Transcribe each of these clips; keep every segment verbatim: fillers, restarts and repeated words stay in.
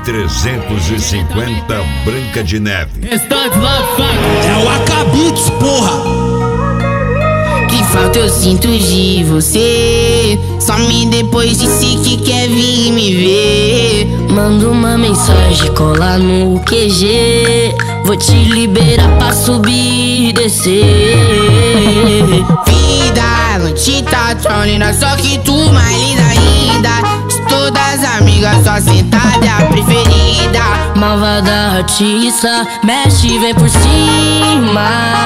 trezentos e cinquenta Branca de Neve. Restante lá, é o Acabits, porra. Que falta eu sinto de você. Some depois disse que quer vir me ver. Manda uma mensagem, cola no Q G. Vou te liberar pra subir e descer. Vida, a noite tá tão linda, só que tu mais linda ainda. De todas as amigas, só sentada é a preferida. Malvada artista, mexe e vem por cima.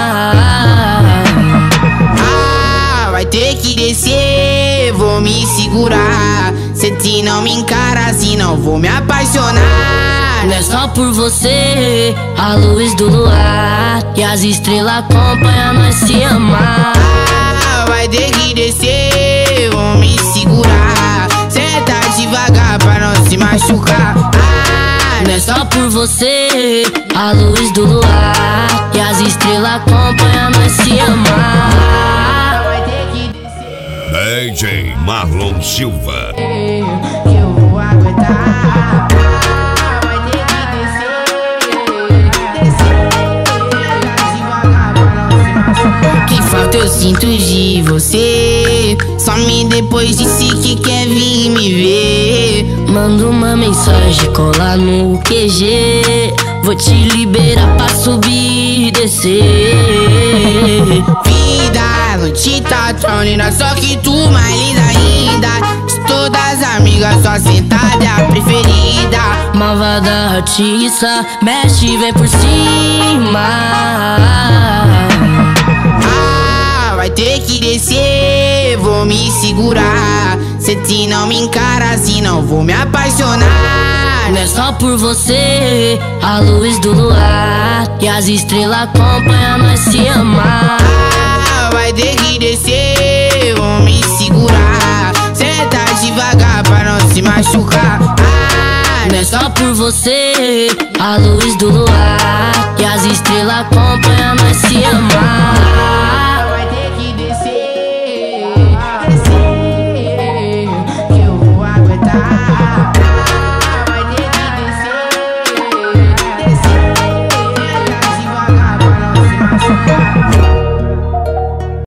Vai ter que descer, vou me segurar. Se te não me encara assim, não vou me apaixonar. Não é só por você, a luz do luar e as estrelas acompanham nós se amar. Ah, vai ter que descer, vou me segurar. Senta devagar pra não se machucar. Ah, não é só por você, a luz do luar e as estrelas acompanham nós se amar. D J Marlon Silva. Eu vou aguentar. Vai ter que descer, devagar pra não se machucar. Que falta eu sinto de você. Some depois disse que quer vir me ver. Manda uma mensagem, cola no Q G. Vou te liberar pra subir e descer. Vida, a noite tá tão linda, só que tu mais linda ainda. De todas as amigas, só sentada é a preferida. Malvada artista, mexe e vem por cima. Ah, vai ter que descer, vou me segurar. Se te não me encara assim, não vou me apaixonar. Não é só por você, a luz do luar e as estrelas acompanham nós se amar. Ah, vai ter que descer, vou me segurar. Senta devagar pra não se machucar. Ah, não é só por você, a luz do luar e as estrelas acompanham nós se amar.